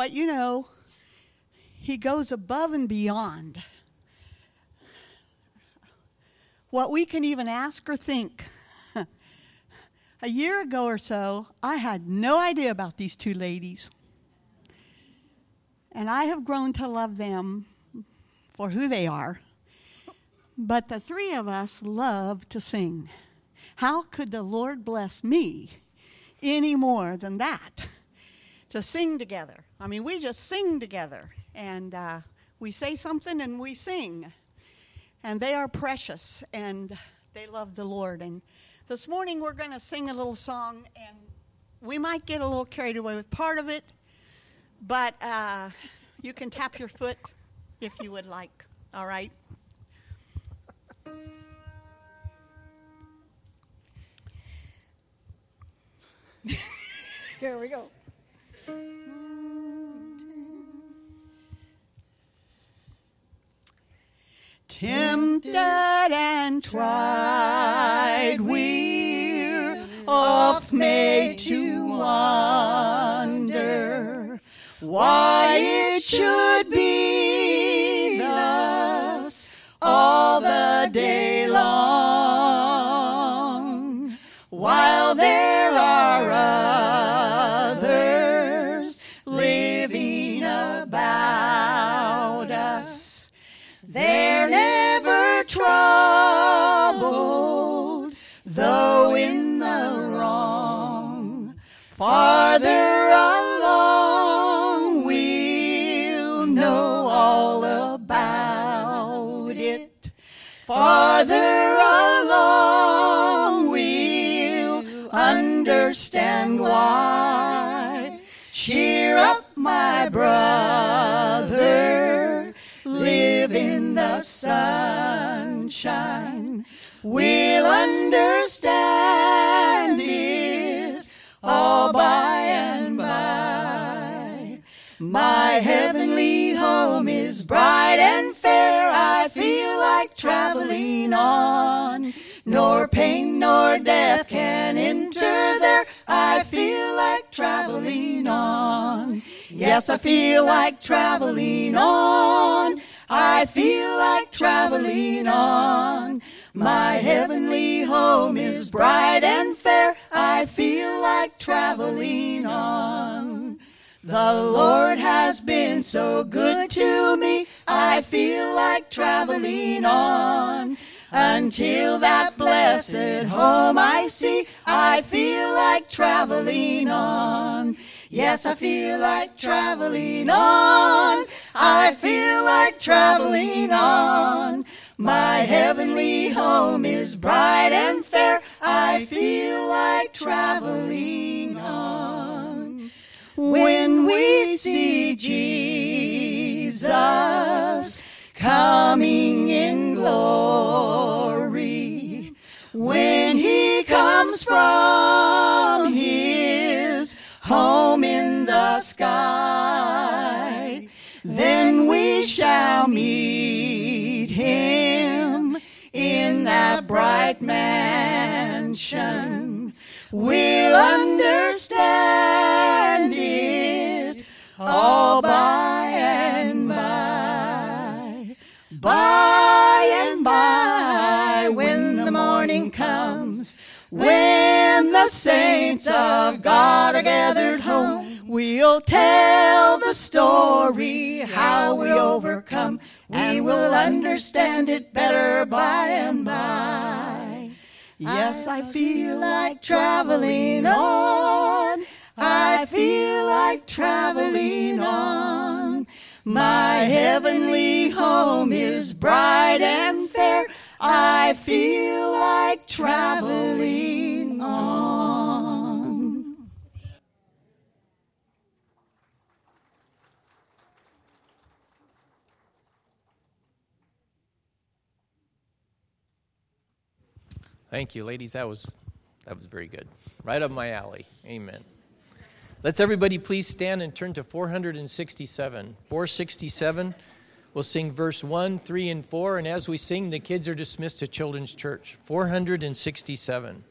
But you know, he goes above and beyond what we can even ask or think. A year ago or so, I had no idea about these two ladies. And I have grown to love them for who they are. But the three of us love to sing. How could the Lord bless me any more than that? To sing together. I mean, we just sing together. And we say something and we sing. And they are precious, and they love the Lord. And this morning we're going to sing a little song, and we might get a little carried away with part of it, but you can tap your foot if you would like, all right? Here we go. Tempted and tried, we're oft made to wonder why it should be thus all the day long, while there are others living about us. They're never troubled, though in the wrong. Farther along, we'll know all about it. Farther along, we'll understand why. Cheer up, my brother, live in the sunshine. We'll understand it all by and by. My heavenly home is bright and fair. I feel like traveling on. Nor pain nor death can enter there. I feel like traveling on. Yes, I feel like traveling on. I feel like traveling on. My heavenly home is bright and fair. I feel like traveling on. The Lord has been so good to me. I feel like traveling on. Until that blessed home I see, I feel like traveling on. Yes, I feel like traveling on. I feel like traveling on. My heavenly home is bright and fair. I feel like traveling on. When we see Jesus coming in glory, when he comes from his home in the sky, then we shall meet him in that bright mansion. We'll understand it all by and by. By and by, when the morning comes, when the saints of God are gathered home, we'll tell the story how we overcome. We will understand it better by and by. Yes, I feel like traveling on. I feel like traveling on. My heavenly home is bright and fair. I feel like traveling on. Thank you, ladies. That was very good. Right up my alley. Amen. Let's everybody please stand and turn to 467. 467, we'll sing verse 1, 3, and 4. And as we sing, the kids are dismissed to Children's Church. 467.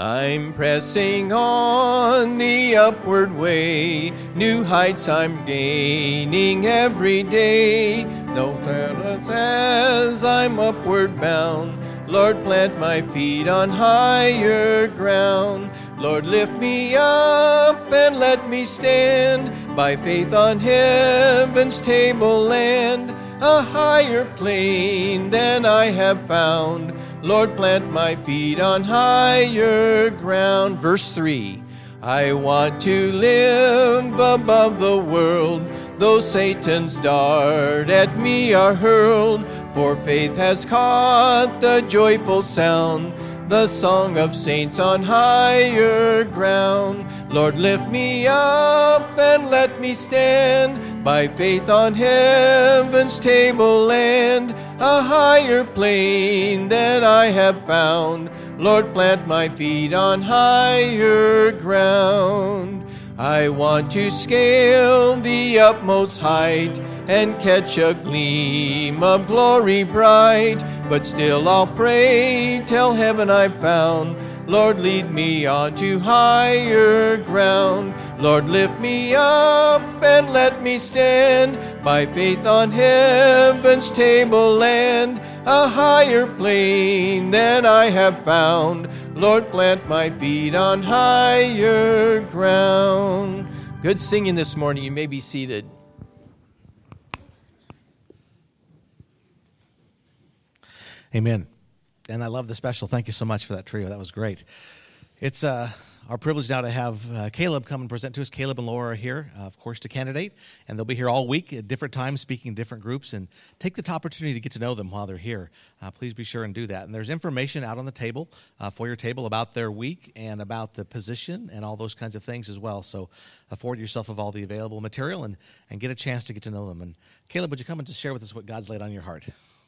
I'm pressing on the upward way, new heights I'm gaining every day. No terrors as I'm upward bound, Lord, plant my feet on higher ground. Lord, lift me up and let me stand by faith on heaven's tableland, a higher plane than I have found. Lord, plant my feet on higher ground. Verse 3, I want to live above the world, though Satan's dart at me are hurled. For faith has caught the joyful sound, the song of saints on higher ground. Lord, lift me up and let me stand by faith on heaven's tableland, a higher plane than I have found. Lord, plant my feet on higher ground. I want to scale the utmost height and catch a gleam of glory bright, but still I'll pray till heaven I've found. Lord, lead me on to higher ground. Lord, lift me up and let me stand by faith on heaven's tableland, a higher plane than I have found. Lord, plant my feet on higher ground. Good singing this morning. You may be seated. Amen. And I love the special. Thank you so much for that trio. That was great. It's our privilege now to have Caleb come and present to us. Caleb and Laura are here, of course, to candidate, and they'll be here all week at different times, speaking in different groups, and take the opportunity to get to know them while they're here. Please be sure and do that. And there's information out on the table, for your table, about their week and about the position and all those kinds of things as well. So afford yourself of all the available material and get a chance to get to know them. And Caleb, would you come and just share with us what God's laid on your heart?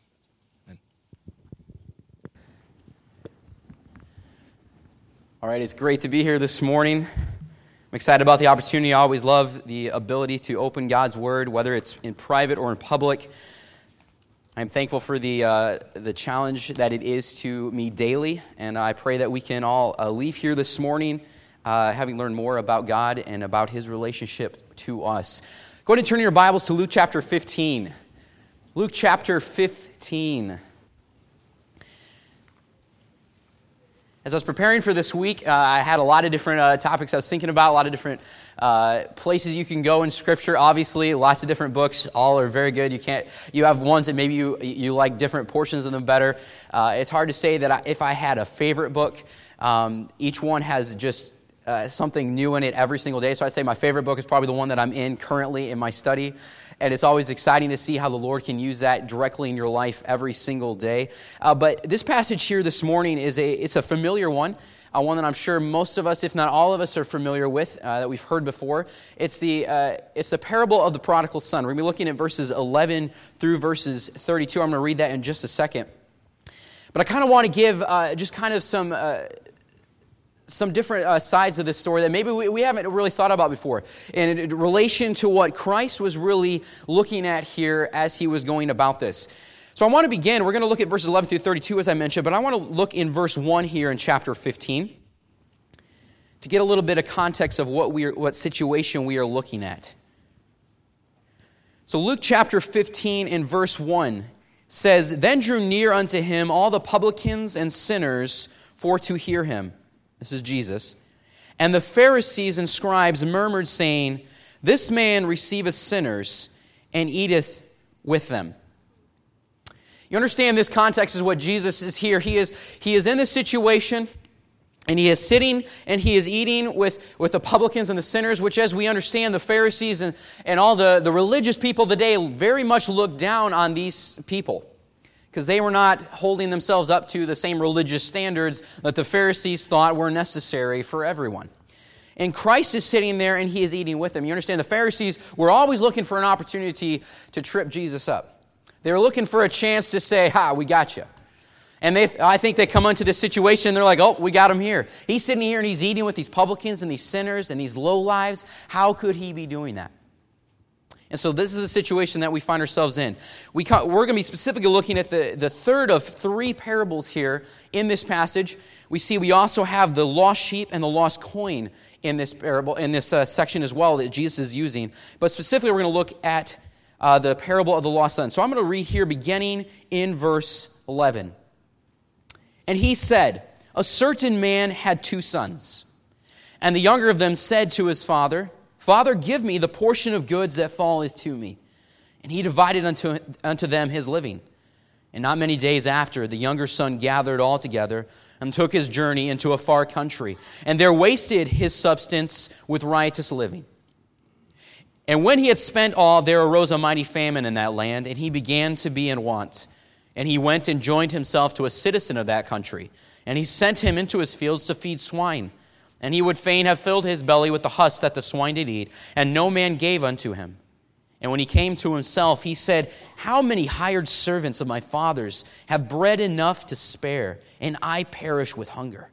All right, it's great to be here this morning. I'm excited about the opportunity. I always love the ability to open God's Word, whether it's in private or in public. I'm thankful for the challenge that it is to me daily, and I pray that we can all leave here this morning having learned more about God and about His relationship to us. Go ahead and turn your Bibles to Luke chapter 15. Luke chapter 15. As I was preparing for this week, I had a lot of different topics I was thinking about, a lot of different places you can go in Scripture. Obviously, lots of different books. All are very good. You have ones that maybe you like different portions of them better. It's hard to say that if I had a favorite book. Each one has just something new in it every single day. So I'd say my favorite book is probably the one that I'm in currently in my study. And it's always exciting to see how the Lord can use that directly in your life every single day. But this passage here this morning it's a familiar one, one that I'm sure most of us, if not all of us, are familiar with, that we've heard before. It's the parable of the prodigal son. We're going to be looking at verses 11 through verses 32. I'm going to read that in just a second. But I kind of want to give just kind of some different sides of this story that maybe we haven't really thought about before in relation to what Christ was really looking at here as he was going about this. So I want to begin. We're going to look at verses 11 through 32 as I mentioned, but I want to look in verse 1 here in chapter 15 to get a little bit of context of what situation we are looking at. So Luke chapter 15 in verse 1 says, "Then drew near unto him all the publicans and sinners for to hear him." This is Jesus. "And the Pharisees and scribes murmured, saying, This man receiveth sinners, and eateth with them." You understand this context is what Jesus is here. He is in this situation, and he is sitting and he is eating with the publicans and the sinners, which, as we understand, the Pharisees and all the religious people of the day very much looked down on these people, because they were not holding themselves up to the same religious standards that the Pharisees thought were necessary for everyone. And Christ is sitting there and he is eating with them. You understand, the Pharisees were always looking for an opportunity to trip Jesus up. They were looking for a chance to say, we got you. And I think they come into this situation and they're like, we got him here. He's sitting here and he's eating with these publicans and these sinners and these lowlives. How could he be doing that? And so this is the situation that we find ourselves in. We're going to be specifically looking at the third of three parables here in this passage. We also have the lost sheep and the lost coin in this parable, in this section as well that Jesus is using. But specifically, we're going to look at the parable of the lost son. So I'm going to read here beginning in verse 11. And he said, "A certain man had 2 sons. And the younger of them said to his father, 'Father, give me the portion of goods that falleth to me.' And he divided unto them his living. And not many days after, the younger son gathered all together and took his journey into a far country, and there wasted his substance with riotous living. And when he had spent all, there arose a mighty famine in that land, and he began to be in want. And he went and joined himself to a citizen of that country, and he sent him into his fields to feed swine. And he would fain have filled his belly with the husk that the swine did eat, and no man gave unto him. And when he came to himself, he said, How many hired servants of my father's have bread enough to spare, and I perish with hunger?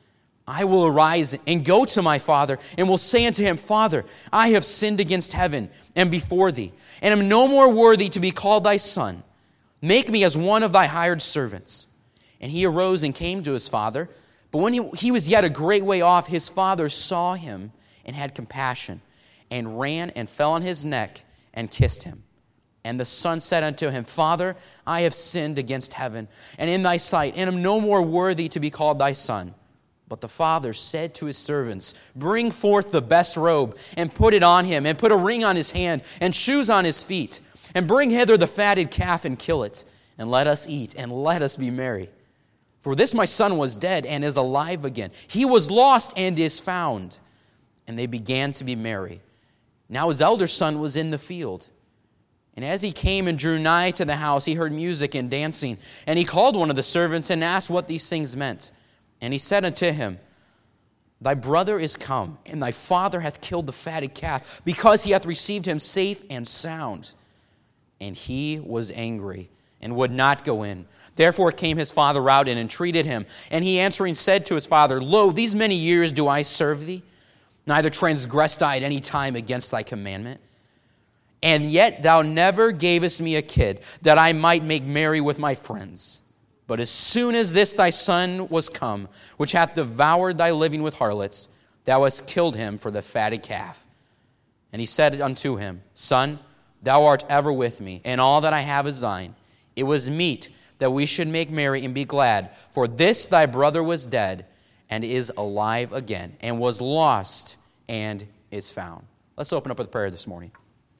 I will arise and go to my father, and will say unto him, Father, I have sinned against heaven and before thee, and am no more worthy to be called thy son. Make me as one of thy hired servants. And he arose and came to his father. But when he was yet a great way off, his father saw him and had compassion, and ran and fell on his neck and kissed him. And the son said unto him, Father, I have sinned against heaven and in thy sight, and am no more worthy to be called thy son. But the father said to his servants, Bring forth the best robe, and put it on him, and put a ring on his hand, and shoes on his feet. And bring hither the fatted calf, and kill it, and let us eat, and let us be merry. For this my son was dead, and is alive again. He was lost, and is found. And they began to be merry. Now his elder son was in the field. And as he came and drew nigh to the house, he heard music and dancing. And he called one of the servants, and asked what these things meant. And he said unto him, Thy brother is come, and thy father hath killed the fatted calf, because he hath received him safe and sound. And he was angry, and would not go in. Therefore came his father out and entreated him. And he answering said to his father, Lo, these many years do I serve thee, neither transgressed I at any time against thy commandment. And yet thou never gavest me a kid, that I might make merry with my friends. But as soon as this thy son was come, which hath devoured thy living with harlots, thou hast killed him for the fatted calf. And he said unto him, Son, thou art ever with me, and all that I have is thine. It was meet that we should make merry and be glad, for this thy brother was dead, and is alive again, and was lost, and is found. Let's open up with prayer this morning.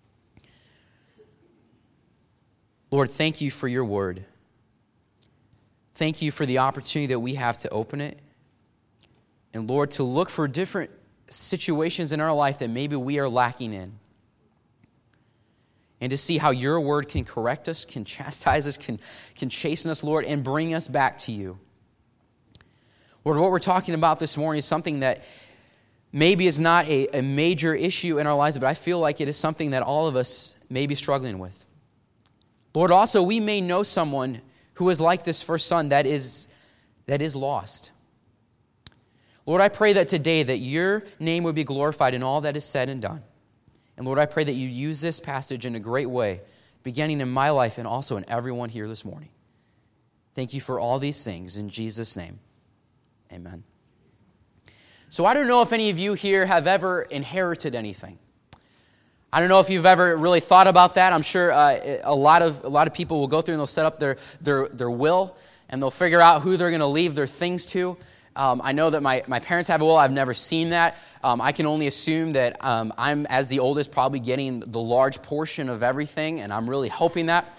Lord, thank you for your word. Thank you for the opportunity that we have to open it. And Lord, to look for different situations in our life that maybe we are lacking in. And to see how your word can correct us, can chastise us, can chasten us, Lord, and bring us back to you. Lord, what we're talking about this morning is something that maybe is not a major issue in our lives, but I feel like it is something that all of us may be struggling with. Lord, also, we may know someone who is like this first son that is lost. Lord, I pray that today that your name would be glorified in all that is said and done. And Lord, I pray that you use this passage in a great way, beginning in my life and also in everyone here this morning. Thank you for all these things. In Jesus' name, amen. So I don't know if any of you here have ever inherited anything. I don't know if you've ever really thought about that. I'm sure a lot of people will go through and they'll set up their will, and they'll figure out who they're going to leave their things to. I know that my parents have a will. I've never seen that. I can only assume that I'm, as the oldest, probably getting the large portion of everything, and I'm really hoping that.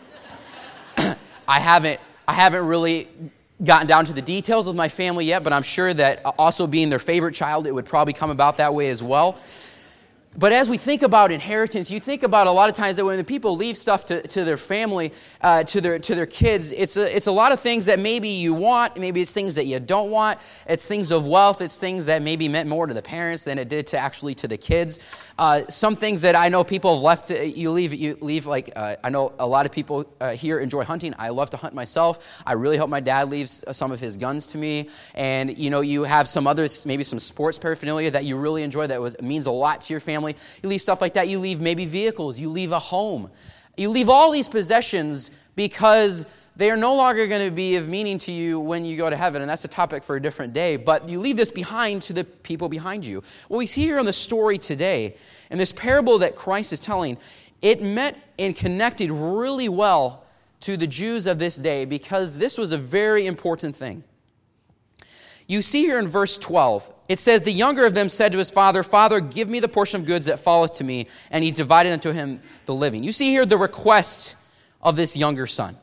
I haven't really gotten down to the details of my family yet, but I'm sure that also being their favorite child, it would probably come about that way as well. But as we think about inheritance, you think about a lot of times that when the people leave stuff to their family, to their kids, it's a lot of things that maybe you want, maybe it's things that you don't want. It's things of wealth. It's things that maybe meant more to the parents than it did to the kids. Some things that I know people have left. You leave like I know a lot of people here enjoy hunting. I love to hunt myself. I really hope my dad leaves some of his guns to me. And you have some other maybe some sports paraphernalia that you really enjoy that means a lot to your family. family. You leave stuff like that. You leave maybe vehicles. You leave a home. You leave all these possessions because they are no longer going to be of meaning to you when you go to heaven, and that's a topic for a different day, but you leave this behind to the people behind you. What we see here in the story today, and this parable that Christ is telling, it met and connected really well to the Jews of this day because this was a very important thing. You see here in verse 12, it says, the younger of them said to his father, Father, give me the portion of goods that falleth to me, and he divided unto him the living. You see here the request of this younger son.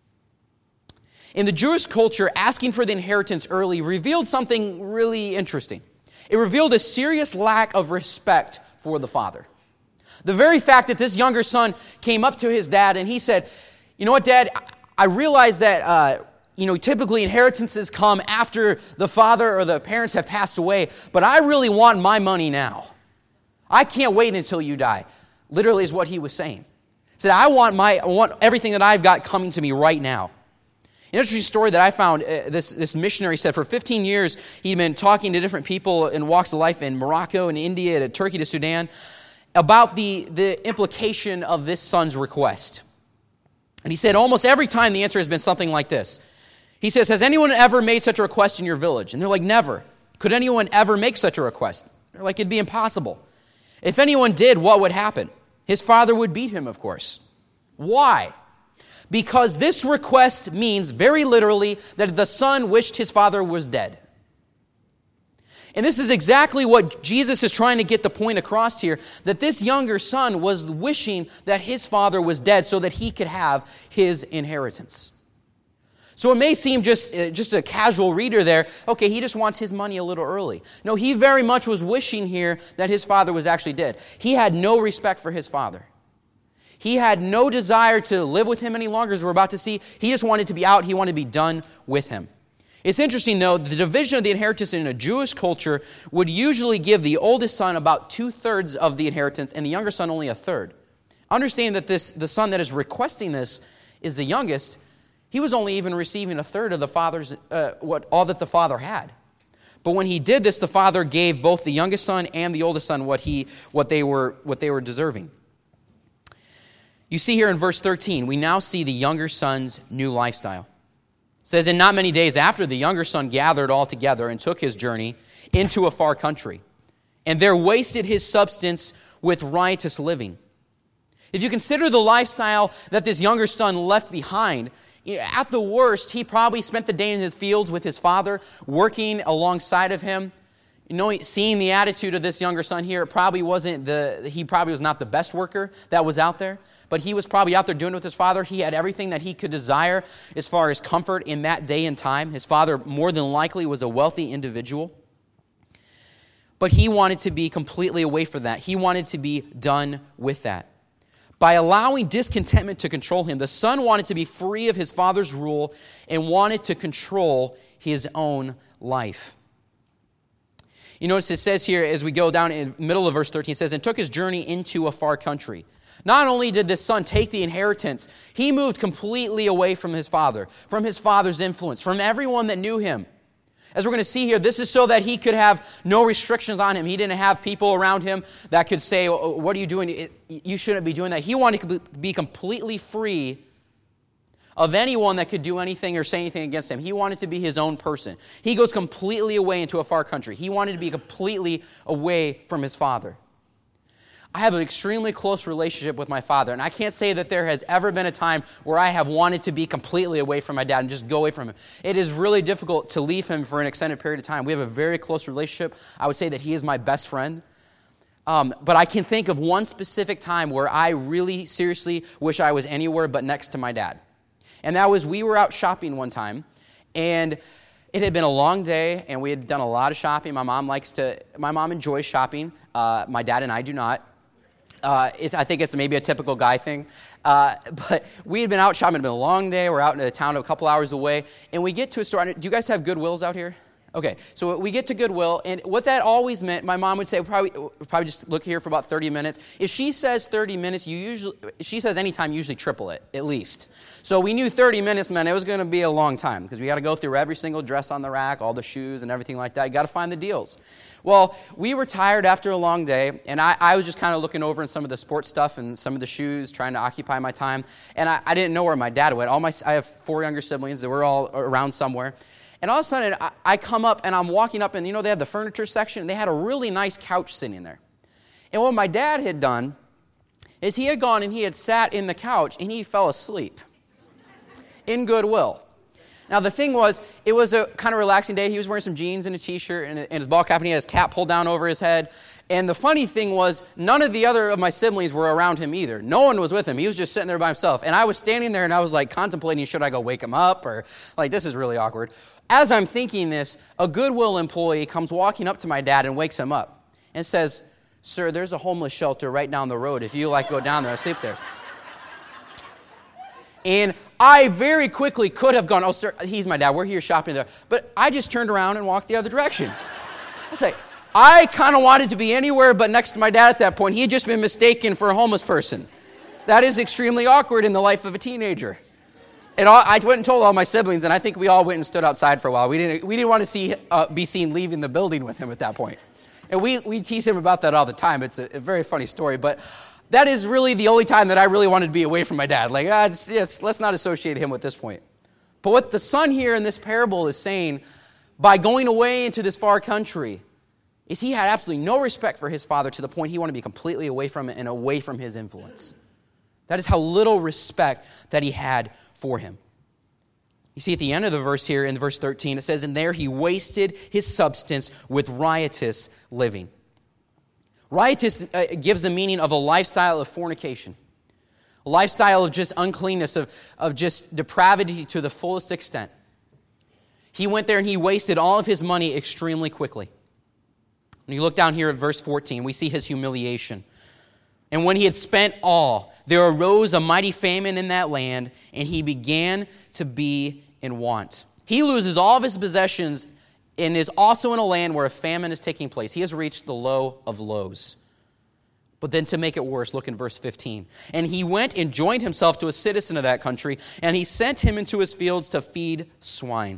In the Jewish culture, asking for the inheritance early revealed something really interesting. It revealed a serious lack of respect for the father. The very fact that this younger son came up to his dad and he said, you know what, Dad, I realize that, typically inheritances come after the father or the parents have passed away, but I really want my money now. I can't wait until you die. Literally is what he was saying. He said, I want everything that I've got coming to me right now. An interesting story that I found, this missionary said for 15 years he'd been talking to different people in walks of life in Morocco and India, to Turkey, to Sudan, about the implication of this son's request. And he said almost every time the answer has been something like this. He says, has anyone ever made such a request in your village? And they're like, never. Could anyone ever make such a request? They're like, it'd be impossible. If anyone did, what would happen? His father would beat him, of course. Why? Because this request means very literally that the son wished his father was dead. And this is exactly what Jesus is trying to get the point across here, that this younger son was wishing that his father was dead so that he could have his inheritance. So it may seem just a casual reader there, okay, he just wants his money a little early. No, he very much was wishing here that his father was actually dead. He had no respect for his father. He had no desire to live with him any longer, as we're about to see. He just wanted to be out. He wanted to be done with him. It's interesting, though, the division of the inheritance in a Jewish culture would usually give the oldest son about 2/3 of the inheritance and the younger son only 1/3. Understanding that the son that is requesting this is the youngest, he was only even receiving 1/3 of the father's all that the father had. But when he did this, the father gave both the youngest son and the oldest son what they were deserving. You see here in verse 13, we now see the younger son's new lifestyle. It says, and not many days after, the younger son gathered all together and took his journey into a far country, and there wasted his substance with riotous living. If you consider the lifestyle that this younger son left behind, at the worst, he probably spent the day in his fields with his father, working alongside of him. Seeing the attitude of this younger son here, he probably was not the best worker that was out there, but he was probably out there doing it with his father. He had everything that he could desire as far as comfort in that day and time. His father more than likely was a wealthy individual, but he wanted to be completely away from that. He wanted to be done with that. By allowing discontentment to control him, the son wanted to be free of his father's rule and wanted to control his own life. You notice it says here, as we go down in the middle of verse 13, it says, and took his journey into a far country. Not only did this son take the inheritance, he moved completely away from his father's influence, from everyone that knew him. As we're going to see here, this is so that he could have no restrictions on him. He didn't have people around him that could say, what are you doing? You shouldn't be doing that. He wanted to be completely free of anyone that could do anything or say anything against him. He wanted to be his own person. He goes completely away into a far country. He wanted to be completely away from his father. I have an extremely close relationship with my father, and I can't say that there has ever been a time where I have wanted to be completely away from my dad and just go away from him. It is really difficult to leave him for an extended period of time. We have a very close relationship. I would say that he is my best friend. But I can think of one specific time where I really seriously wish I was anywhere but next to my dad. And that was, we were out shopping one time, and it had been a long day, and we had done a lot of shopping. My mom enjoys shopping. My dad and I do not. I think it's maybe a typical guy thing. But we had been out shopping. It had been a long day. We're out in a town a couple hours away, and we get to a store. Do you guys have Goodwills out here? Okay, so we get to Goodwill, and what that always meant, my mom would say, we'll probably just look here for about 30 minutes. If she says 30 minutes, she says anytime, usually triple it, at least. So we knew 30 minutes meant it was going to be a long time, because we got to go through every single dress on the rack, all the shoes and everything like that. You got to find the deals. Well, we were tired after a long day, and I was just kind of looking over in some of the sports stuff and some of the shoes, trying to occupy my time, and I didn't know where my dad went. I have 4 younger siblings that were all around somewhere. And all of a sudden, I come up, and I'm walking up, and they have the furniture section, and they had a really nice couch sitting there. And what my dad had done is he had gone and he had sat in the couch, and he fell asleep in Goodwill. Now, the thing was, it was a kind of relaxing day. He was wearing some jeans and a T-shirt and his ball cap, and he had his cap pulled down over his head. And the funny thing was, none of the other of my siblings were around him either. No one was with him. He was just sitting there by himself. And I was standing there, and I was like contemplating, should I go wake him up? Or like, this is really awkward. As I'm thinking this, a Goodwill employee comes walking up to my dad and wakes him up and says, "Sir, there's a homeless shelter right down the road. If you like, go down there and sleep there." And I very quickly could have gone, "Oh, sir, he's my dad. We're here shopping there." But I just turned around and walked the other direction. I was like, I kind of wanted to be anywhere but next to my dad at that point. He had just been mistaken for a homeless person. That is extremely awkward in the life of a teenager. And I went and told all my siblings, and I think we all went and stood outside for a while. We didn't want to be seen leaving the building with him at that point. And we tease him about that all the time. It's a very funny story, but that is really the only time that I really wanted to be away from my dad. Like, let's not associate him with this point. But what the son here in this parable is saying, by going away into this far country, is he had absolutely no respect for his father to the point he wanted to be completely away from it and away from his influence. That is how little respect that he had for him. You see at the end of the verse here in verse 13, it says, "And there he wasted his substance with riotous living." Riotous gives the meaning of a lifestyle of fornication, a lifestyle of just uncleanness, of just depravity to the fullest extent. He went there and he wasted all of his money extremely quickly. When you look down here at verse 14, we see his humiliation. "And when he had spent all, there arose a mighty famine in that land, and he began to be in want." He loses all of his possessions and is also in a land where a famine is taking place. He has reached the low of lows. But then to make it worse, look in verse 15. "And he went and joined himself to a citizen of that country, and he sent him into his fields to feed swine."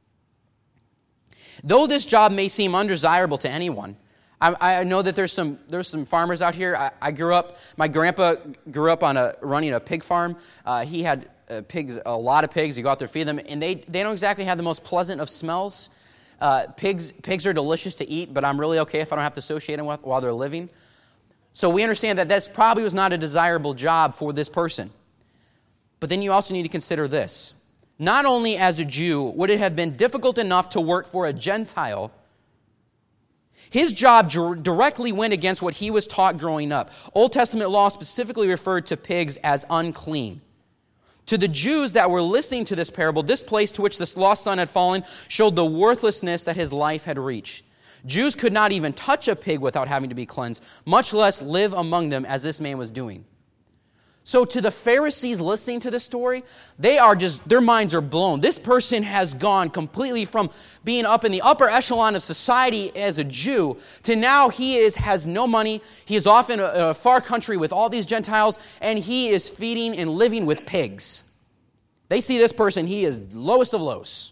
Though this job may seem undesirable to anyone, I know that there's some farmers out here. My grandpa grew up on running a pig farm. He had pigs, a lot of pigs. You go out there, feed them, and they don't exactly have the most pleasant of smells. Pigs are delicious to eat, but I'm really okay if I don't have to associate them with while they're living. So we understand that this probably was not a desirable job for this person. But then you also need to consider this. Not only as a Jew would it have been difficult enough to work for a Gentile, his job directly went against what he was taught growing up. Old Testament law specifically referred to pigs as unclean. To the Jews that were listening to this parable, this place to which this lost son had fallen showed the worthlessness that his life had reached. Jews could not even touch a pig without having to be cleansed, much less live among them as this man was doing. So to the Pharisees listening to this story, their minds are blown. This person has gone completely from being up in the upper echelon of society as a Jew to now he has no money. He is off in a far country with all these Gentiles, and he is feeding and living with pigs. They see this person, he is lowest of lows.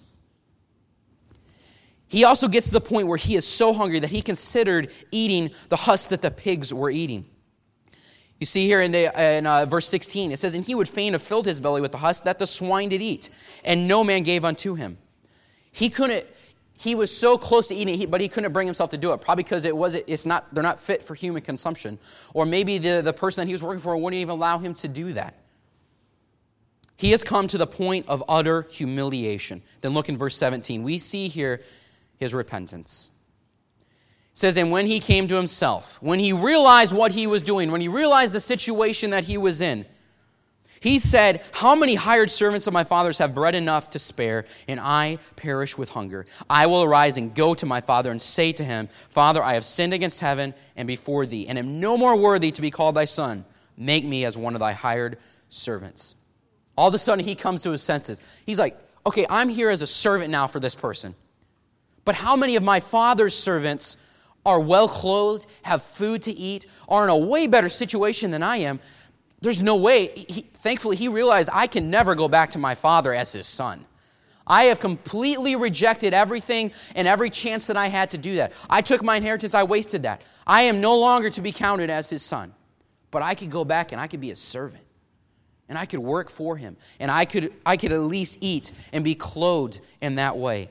He also gets to the point where he is so hungry that he considered eating the husk that the pigs were eating. You see here in verse 16, it says, "And he would fain have filled his belly with the husk that the swine did eat, and no man gave unto him." He was so close to eating it, but he couldn't bring himself to do it, probably because they're not fit for human consumption. Or maybe the person that he was working for wouldn't even allow him to do that. He has come to the point of utter humiliation. Then look in verse 17. We see here his repentance. It says, "And when he came to himself," when he realized what he was doing, when he realized the situation that he was in, he said, "How many hired servants of my father's have bread enough to spare, and I perish with hunger? I will arise and go to my father and say to him, Father, I have sinned against heaven and before thee, and am no more worthy to be called thy son. Make me as one of thy hired servants." All of a sudden, he comes to his senses. He's like, okay, I'm here as a servant now for this person. But how many of my Father's servants are well clothed, have food to eat, are in a way better situation than I am? There's no way. Thankfully, he realized I can never go back to my father as his son. I have completely rejected everything and every chance that I had to do that. I took my inheritance, I wasted that. I am no longer to be counted as his son. But I could go back and I could be a servant. And I could work for him. And I could at least eat and be clothed in that way.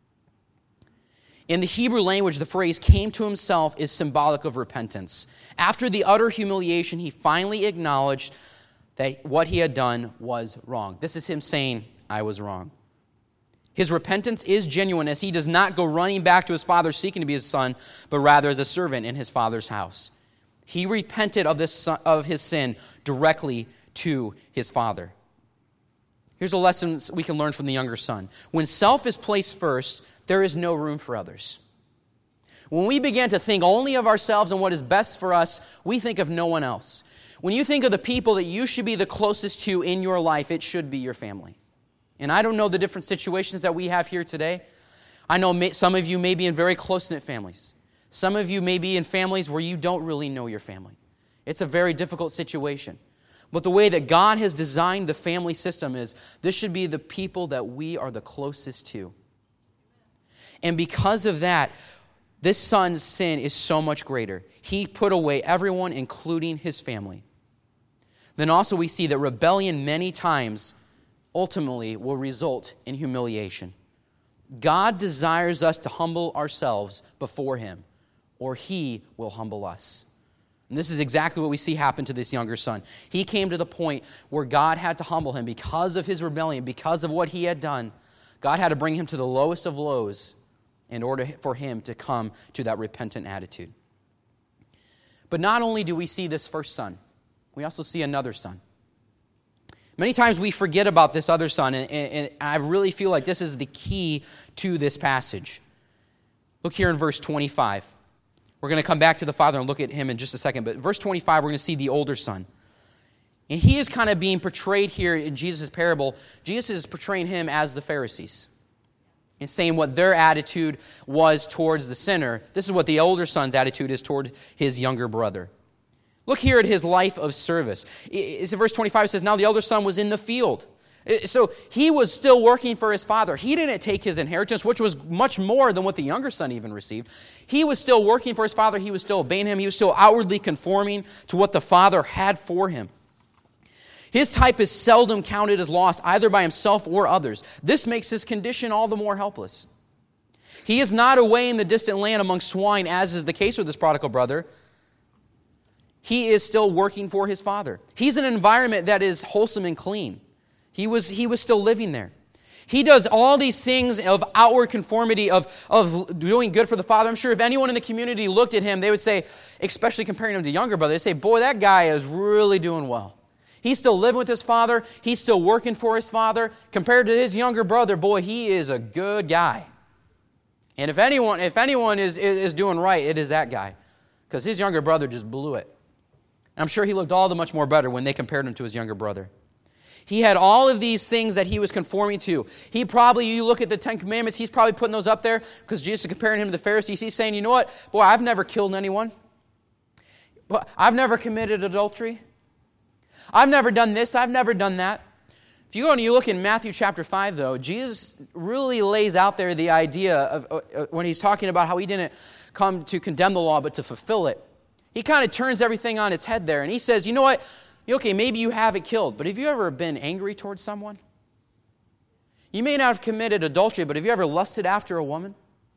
In the Hebrew language, the phrase came to himself is symbolic of repentance. After the utter humiliation, he finally acknowledged that what he had done was wrong. This is him saying, I was wrong. His repentance is genuine as he does not go running back to his father seeking to be his son, but rather as a servant in his father's house. He repented of his sin directly to his father. Here's a lesson we can learn from the younger son. When self is placed first, there is no room for others. When we begin to think only of ourselves and what is best for us, we think of no one else. When you think of the people that you should be the closest to in your life, it should be your family. And I don't know the different situations that we have here today. I know some of you may be in very close-knit families. Some of you may be in families where you don't really know your family. It's a very difficult situation. But the way that God has designed the family system is this should be the people that we are the closest to. And because of that, this son's sin is so much greater. He put away everyone, including his family. Then also we see that rebellion many times ultimately will result in humiliation. God desires us to humble ourselves before him, or he will humble us. And this is exactly what we see happen to this younger son. He came to the point where God had to humble him because of his rebellion, because of what he had done. God had to bring him to the lowest of lows in order for him to come to that repentant attitude. But not only do we see this first son, we also see another son. Many times we forget about this other son, and I really feel like this is the key to this passage. Look here in verse 25. We're going to come back to the father and look at him in just a second, but verse 25, we're going to see the older son. And he is kind of being portrayed here in Jesus' parable. Jesus is portraying him as the Pharisees and saying what their attitude was towards the sinner. This is what the older son's attitude is toward his younger brother. Look here at his life of service. It's in verse 25, it says, now the elder son was in the field. So he was still working for his father. He didn't take his inheritance, which was much more than what the younger son even received. He was still working for his father. He was still obeying him. He was still outwardly conforming to what the father had for him. His type is seldom counted as lost, either by himself or others. This makes his condition all the more helpless. He is not away in the distant land among swine, as is the case with his prodigal brother. He is still working for his father. He's in an environment that is wholesome and clean. He was still living there. He does all these things of outward conformity, of doing good for the father. I'm sure if anyone in the community looked at him, they would say, especially comparing him to younger brother, they'd say, boy, that guy is really doing well. He's still living with his father. He's still working for his father. Compared to his younger brother, boy, he is a good guy. And if anyone is doing right, it is that guy. Because his younger brother just blew it. And I'm sure he looked all the much more better when they compared him to his younger brother. He had all of these things that he was conforming to. You look at the Ten Commandments, he's probably putting those up there because Jesus is comparing him to the Pharisees. He's saying, you know what? Boy, I've never killed anyone. I've never committed adultery. I've never done this. I've never done that. If you go and you look in Matthew chapter 5, though, Jesus really lays out there the idea of when he's talking about how he didn't come to condemn the law, but to fulfill it. He kind of turns everything on its head there, and he says, you know what? Okay, maybe you haven't killed, but have you ever been angry towards someone? You may not have committed adultery, but have you ever lusted after a woman?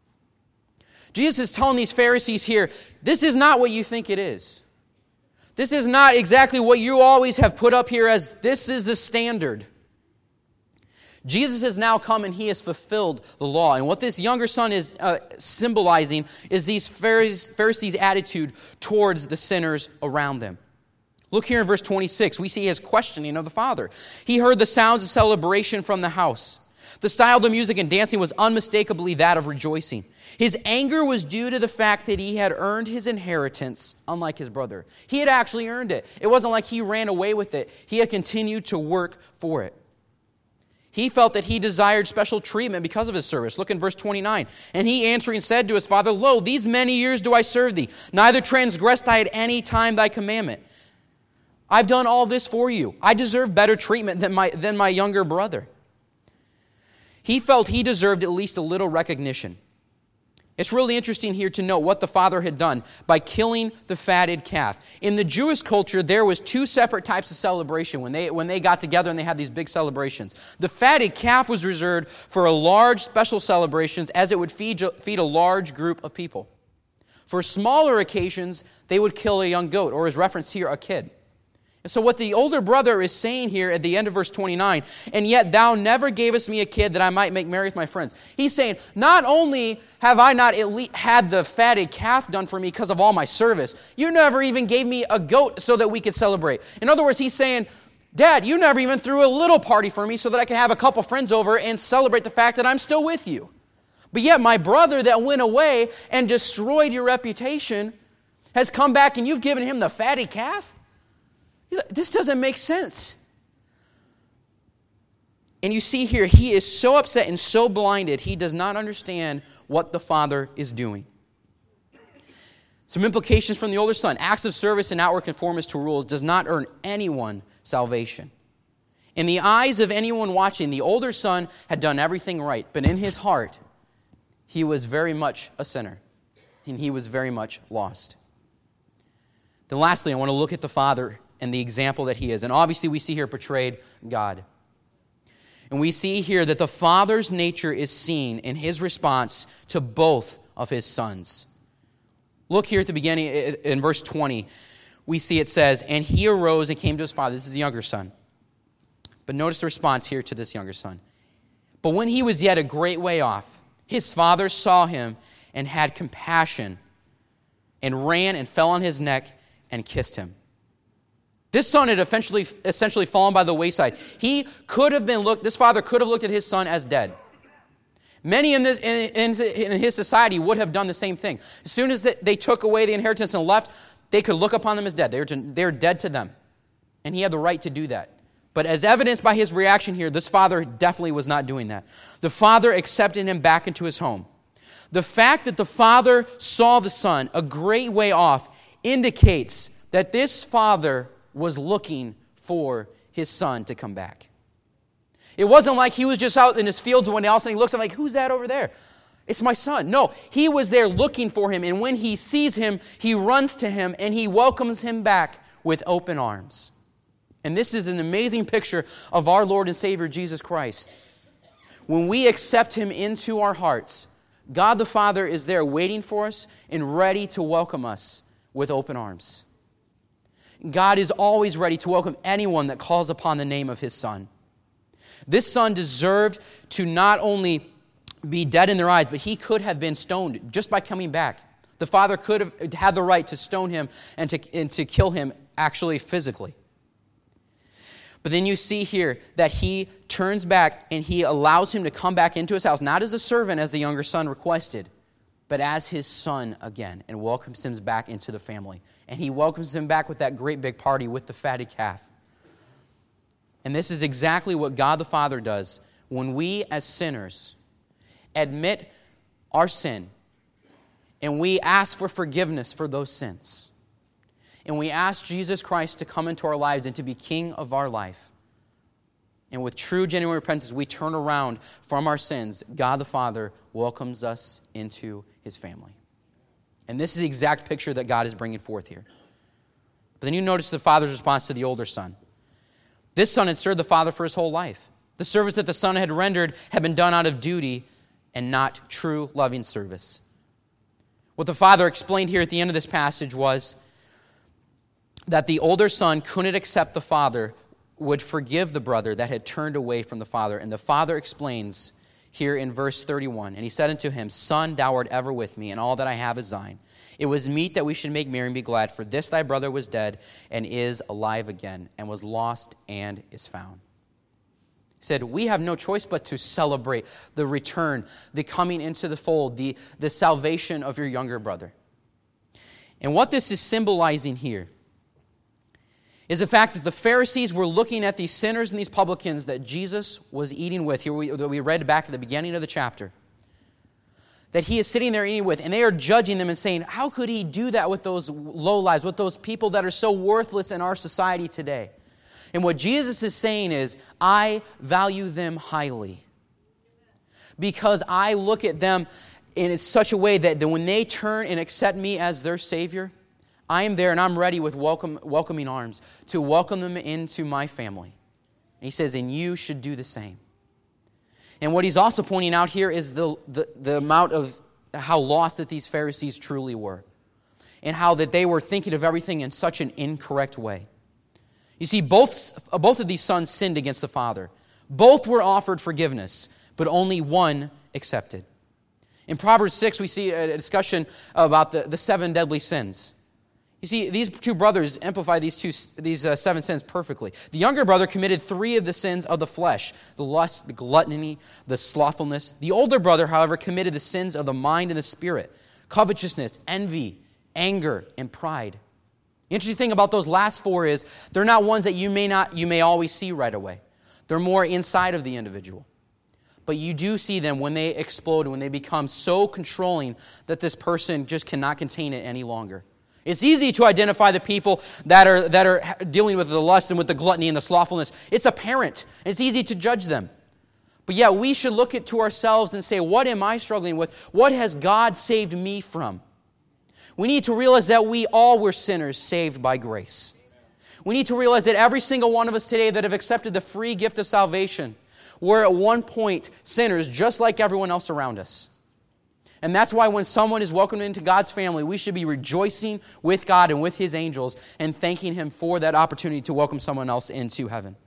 Jesus is telling these Pharisees here, this is not what you think it is. This is not exactly what you always have put up here as this is the standard. Jesus has now come and he has fulfilled the law. And what this younger son is symbolizing is these Pharisees' attitude towards the sinners around them. Look here in verse 26. We see his questioning of the father. He heard the sounds of celebration from the house. The style of the music and dancing was unmistakably that of rejoicing. His anger was due to the fact that he had earned his inheritance, unlike his brother. He had actually earned it. It wasn't like he ran away with it. He had continued to work for it. He felt that he desired special treatment because of his service. Look in verse 29. And he answering said to his father, Lo, these many years do I serve thee, neither transgressed I at any time thy commandment. I've done all this for you. I deserve better treatment than my younger brother. He felt he deserved at least a little recognition. It's really interesting here to note what the father had done by killing the fatted calf. In the Jewish culture, there was two separate types of celebration when they got together and they had these big celebrations. The fatted calf was reserved for a large special celebrations as it would feed a large group of people. For smaller occasions, they would kill a young goat, or as referenced here, a kid. And so what the older brother is saying here at the end of verse 29, and yet thou never gavest me a kid that I might make merry with my friends. He's saying, not only have I not had the fatted calf done for me because of all my service, you never even gave me a goat so that we could celebrate. In other words, he's saying, Dad, you never even threw a little party for me so that I could have a couple friends over and celebrate the fact that I'm still with you. But yet my brother that went away and destroyed your reputation has come back and you've given him the fatted calf? This doesn't make sense. And you see here, he is so upset and so blinded, he does not understand what the father is doing. Some implications from the older son. Acts of service and outward conformance to rules does not earn anyone salvation. In the eyes of anyone watching, the older son had done everything right, but in his heart, he was very much a sinner, and he was very much lost. Then lastly, I want to look at the father and the example that he is. And obviously we see here portrayed God. And we see here that the father's nature is seen in his response to both of his sons. Look here at the beginning in verse 20. We see it says, and he arose and came to his father. This is the younger son. But notice the response here to this younger son. But when he was yet a great way off, his father saw him and had compassion and ran and fell on his neck and kissed him. This son had essentially fallen by the wayside. This father could have looked at his son as dead. Many in his society would have done the same thing. As soon as they took away the inheritance and left, they could look upon them as dead. They're dead to them. And he had the right to do that. But as evidenced by his reaction here, this father definitely was not doing that. The father accepted him back into his home. The fact that the father saw the son a great way off indicates that this father was looking for his son to come back. It wasn't like he was just out in his fields one day, all of a sudden he looks up like, who's that over there? It's my son. No, he was there looking for him, and when he sees him, he runs to him and he welcomes him back with open arms. And this is an amazing picture of our Lord and Savior Jesus Christ. When we accept him into our hearts, God the Father is there waiting for us and ready to welcome us with open arms. God is always ready to welcome anyone that calls upon the name of his Son. This son deserved to not only be dead in their eyes, but he could have been stoned just by coming back. The father could have had the right to stone him and to kill him actually physically. But then you see here that he turns back and he allows him to come back into his house, not as a servant as the younger son requested, but as his son again, and welcomes him back into the family. And he welcomes him back with that great big party with the fatted calf. And this is exactly what God the Father does when we as sinners admit our sin and we ask for forgiveness for those sins. And we ask Jesus Christ to come into our lives and to be King of our life. And with true, genuine repentance, we turn around from our sins. God the Father welcomes us into his family. And this is the exact picture that God is bringing forth here. But then you notice the father's response to the older son. This son had served the father for his whole life. The service that the son had rendered had been done out of duty and not true loving service. What the father explained here at the end of this passage was that the older son couldn't accept the father would forgive the brother that had turned away from the father. And the father explains here in verse 31, and he said unto him, Son, thou art ever with me, and all that I have is thine. It was meet that we should make merry and be glad, for this thy brother was dead and is alive again, and was lost and is found. He said, we have no choice but to celebrate the return, the coming into the fold, the salvation of your younger brother. And what this is symbolizing here is the fact that the Pharisees were looking at these sinners and these publicans that Jesus was eating with. Here we read back at the beginning of the chapter. That he is sitting there eating with, and they are judging them and saying, how could he do that with those lowlives, with those people that are so worthless in our society today? And what Jesus is saying is, I value them highly. Because I look at them in such a way that when they turn and accept me as their Savior, I am there and I'm ready with welcoming arms to welcome them into my family. And he says, and you should do the same. And what he's also pointing out here is the amount of how lost that these Pharisees truly were. And how that they were thinking of everything in such an incorrect way. You see, both of these sons sinned against the Father. Both were offered forgiveness, but only one accepted. In Proverbs 6, we see a discussion about the 7 deadly sins. You see, these two brothers amplify these 7 sins perfectly. The younger brother committed 3 of the sins of the flesh, the lust, the gluttony, the slothfulness. The older brother, however, committed the sins of the mind and the spirit, covetousness, envy, anger, and pride. The interesting thing about those last 4 is they're not ones that you may always see right away. They're more inside of the individual. But you do see them when they explode, when they become so controlling that this person just cannot contain it any longer. It's easy to identify the people that are dealing with the lust and with the gluttony and the slothfulness. It's apparent. It's easy to judge them. But yet we should look to ourselves and say, what am I struggling with? What has God saved me from? We need to realize that we all were sinners saved by grace. We need to realize that every single one of us today that have accepted the free gift of salvation were at one point sinners just like everyone else around us. And that's why when someone is welcomed into God's family, we should be rejoicing with God and with His angels and thanking Him for that opportunity to welcome someone else into heaven.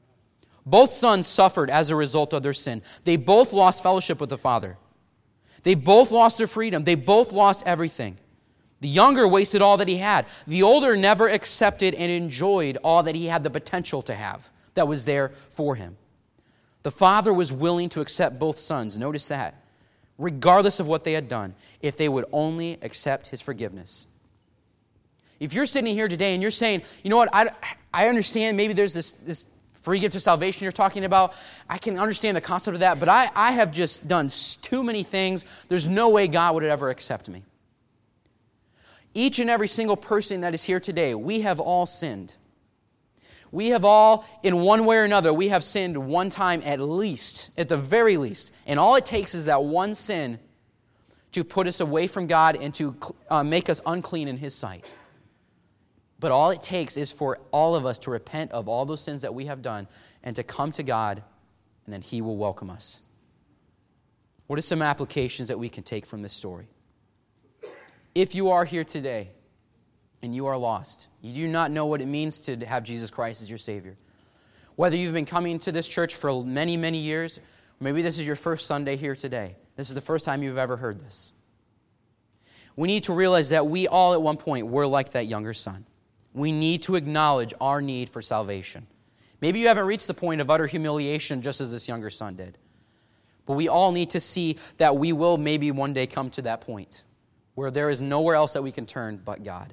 Both sons suffered as a result of their sin. They both lost fellowship with the Father. They both lost their freedom. They both lost everything. The younger wasted all that he had. The older never accepted and enjoyed all that he had the potential to have that was there for him. The Father was willing to accept both sons. Notice that. Regardless of what they had done, if they would only accept His forgiveness. If you're sitting here today and you're saying, you know what, I understand maybe there's this free gift of salvation you're talking about. I can understand the concept of that, but I have just done too many things. There's no way God would ever accept me. Each and every single person that is here today, we have all sinned. We have all, in one way or another, we have sinned one time at least, at the very least. And all it takes is that one sin to put us away from God and to make us unclean in His sight. But all it takes is for all of us to repent of all those sins that we have done and to come to God, and then He will welcome us. What are some applications that we can take from this story? If you are here today, and you are lost, you do not know what it means to have Jesus Christ as your Savior. Whether you've been coming to this church for many, many years, or maybe this is your first Sunday here today. This is the first time you've ever heard this. We need to realize that we all at one point were like that younger son. We need to acknowledge our need for salvation. Maybe you haven't reached the point of utter humiliation just as this younger son did. But we all need to see that we will maybe one day come to that point where there is nowhere else that we can turn but God.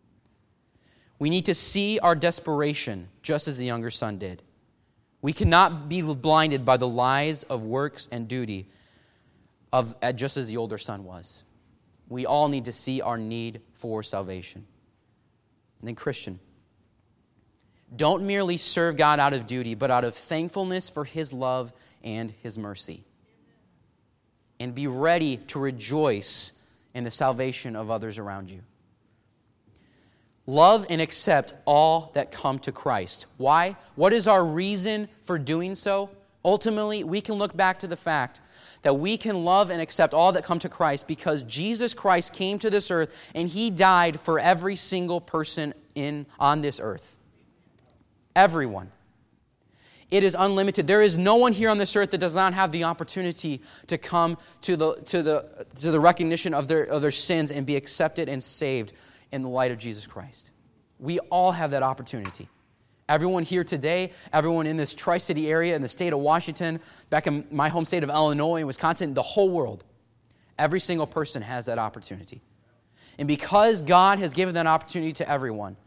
We need to see our desperation just as the younger son did. We cannot be blinded by the lies of works and duty just as the older son was. We all need to see our need for salvation. And then Christian, don't merely serve God out of duty, but out of thankfulness for His love and His mercy. And be ready to rejoice in the salvation of others around you. Love and accept all that come to Christ. Why? What is our reason for doing so? Ultimately, we can look back to the fact that we can love and accept all that come to Christ because Jesus Christ came to this earth and He died for every single person on this earth. Everyone. It is unlimited. There is no one here on this earth that does not have the opportunity to come to the recognition of their sins and be accepted and saved in the light of Jesus Christ. We all have that opportunity. Everyone here today, everyone in this Tri-City area, in the state of Washington, back in my home state of Illinois, and Wisconsin, the whole world, every single person has that opportunity. And because God has given that opportunity to everyone,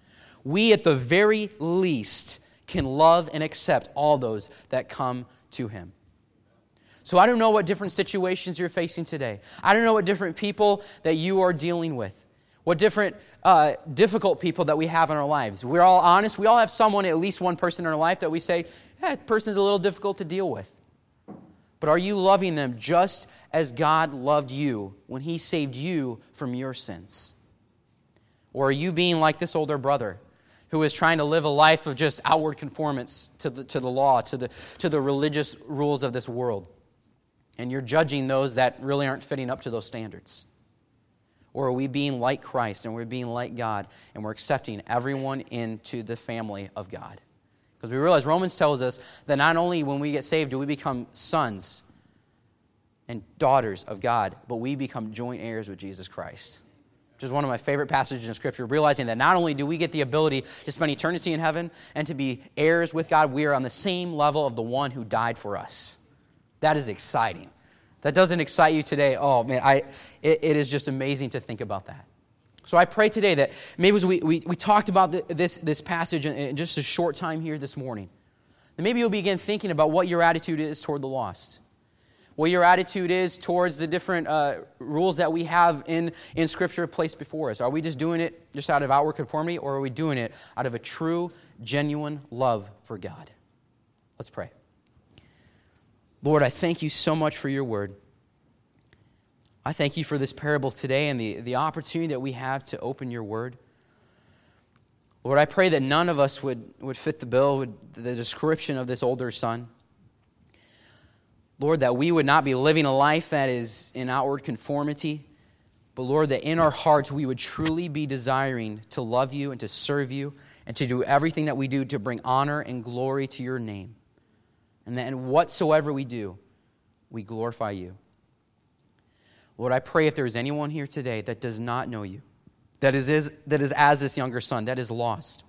we at the very least can love and accept all those that come to him. So I don't know what different situations you're facing today. I don't know what different people that you are dealing with, what different difficult people that we have in our lives. We're all honest. We all have someone, at least one person in our life that we say, that person's a little difficult to deal with. But are you loving them just as God loved you when he saved you from your sins? Or are you being like this older brother who is trying to live a life of just outward conformance to the law, to the religious rules of this world? And you're judging those that really aren't fitting up to those standards? Or are we being like Christ and we're being like God and we're accepting everyone into the family of God? Because we realize Romans tells us that not only when we get saved do we become sons and daughters of God, but we become joint heirs with Jesus Christ. Which is one of my favorite passages in Scripture, realizing that not only do we get the ability to spend eternity in heaven and to be heirs with God, we are on the same level of the one who died for us. That is exciting. That doesn't excite you today. Oh, man, it is just amazing to think about that. So I pray today that maybe as we talked about this passage in just a short time here this morning, that maybe you'll begin thinking about what your attitude is toward the lost, what your attitude is towards the different rules that we have in Scripture placed before us. Are we just doing it just out of outward conformity, or are we doing it out of a true, genuine love for God? Let's pray. Lord, I thank you so much for your word. I thank you for this parable today and the opportunity that we have to open your word. Lord, I pray that none of us would fit the bill with the description of this older son. Lord, that we would not be living a life that is in outward conformity, but Lord, that in our hearts we would truly be desiring to love you and to serve you and to do everything that we do to bring honor and glory to your name. And that in whatsoever we do, we glorify you. Lord, I pray if there is anyone here today that does not know you, that is as this younger son, that is lost.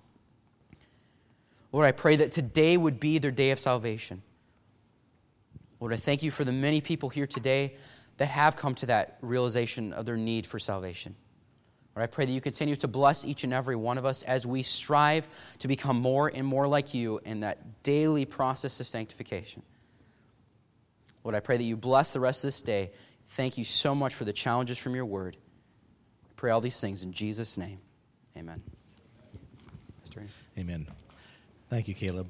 Lord, I pray that today would be their day of salvation. Lord, I thank you for the many people here today that have come to that realization of their need for salvation. Lord, I pray that you continue to bless each and every one of us as we strive to become more and more like you in that daily process of sanctification. Lord, I pray that you bless the rest of this day. Thank you so much for the challenges from your word. I pray all these things in Jesus' name. Amen. Amen. Thank you, Caleb.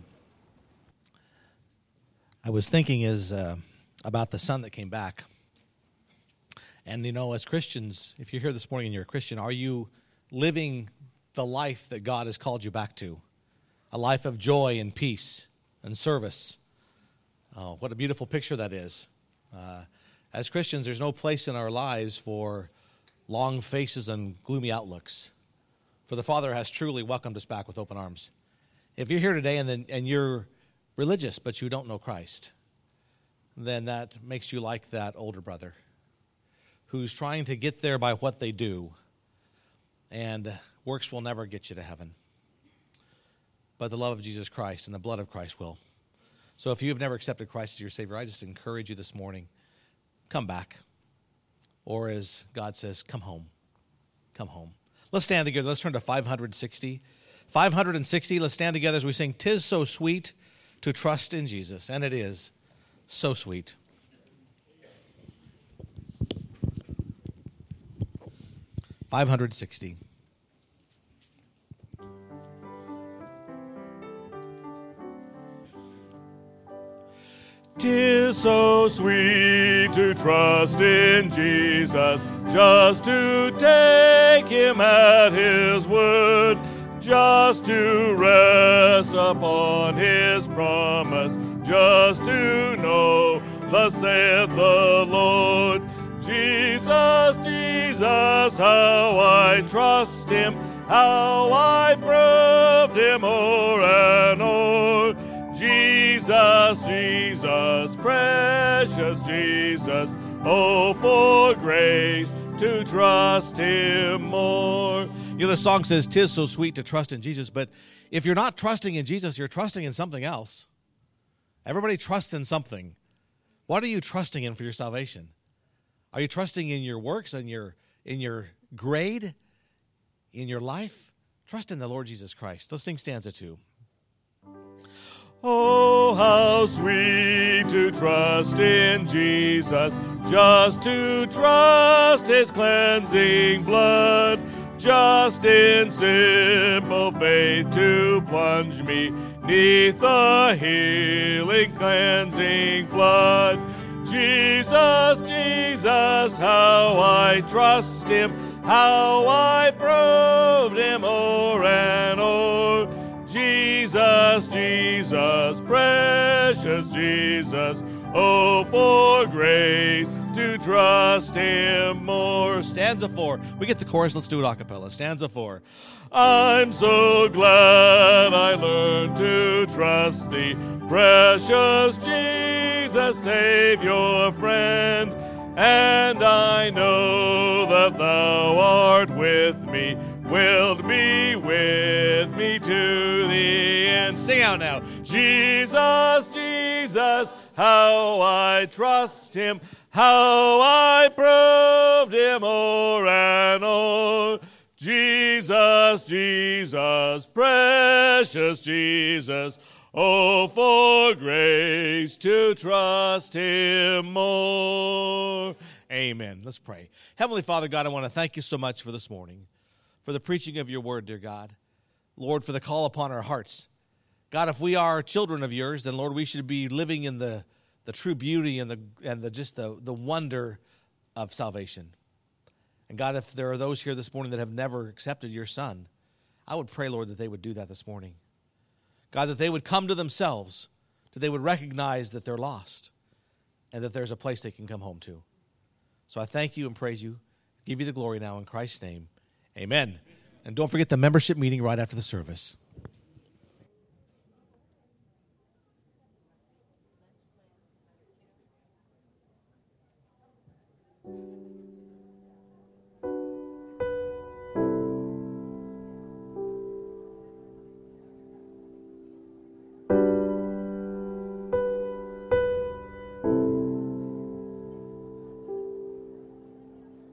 I was thinking about the son that came back. And, as Christians, if you're here this morning and you're a Christian, are you living the life that God has called you back to? A life of joy and peace and service. Oh, what a beautiful picture that is. As Christians, there's no place in our lives for long faces and gloomy outlooks. For the Father has truly welcomed us back with open arms. If you're here today and you're religious but you don't know Christ, then that makes you like that older brother who's trying to get there by what they do, and works will never get you to heaven. But the love of Jesus Christ and the blood of Christ will. So if you have never accepted Christ as your Savior, I just encourage you this morning, come back. Or as God says, come home. Come home. Let's stand together. Let's turn to 560. 560, let's stand together as we sing, "'Tis so sweet to trust in Jesus." And it is so sweet. $560. "'Tis so sweet to trust in Jesus, just to take him at his word, just to rest upon his promise, just to know, thus saith the Lord. Jesus, Jesus, how I trust him, how I proved him o'er and o'er. Jesus, Jesus, precious Jesus, oh, for grace to trust him more." The song says, "'Tis so sweet to trust in Jesus," but if you're not trusting in Jesus, you're trusting in something else. Everybody trusts in something. What are you trusting in for your salvation? Are you trusting in your works, in your grade, in your life? Trust in the Lord Jesus Christ. Let's sing stanza 2. Oh, how sweet to trust in Jesus, just to trust his cleansing blood, just in simple faith to plunge me 'neath the healing cleansing flood. Jesus, Jesus, how I trust him, how I proved him o'er and o'er. Jesus, Jesus, precious Jesus, oh, for grace to trust him more. Stanza 4. We get the chorus. Let's do it a cappella. Stanza 4. I'm so glad I learned to trust thee, precious Jesus, Savior, friend. And I know that thou art with me, wilt be with me to the end. Sing out now. Jesus, Jesus, how I trust him, how I proved him o'er and o'er. Jesus, Jesus, precious Jesus, oh, for grace to trust him more. Amen. Let's pray. Heavenly Father, God, I want to thank you so much for this morning, for the preaching of your word, dear God. Lord, for the call upon our hearts. God, if we are children of yours, then, Lord, we should be living in the true beauty and the wonder of salvation. And God, if there are those here this morning that have never accepted your Son, I would pray, Lord, that they would do that this morning. God, that they would come to themselves, that they would recognize that they're lost and that there's a place they can come home to. So I thank you and praise you, give you the glory now in Christ's name. Amen. And don't forget the membership meeting right after the service.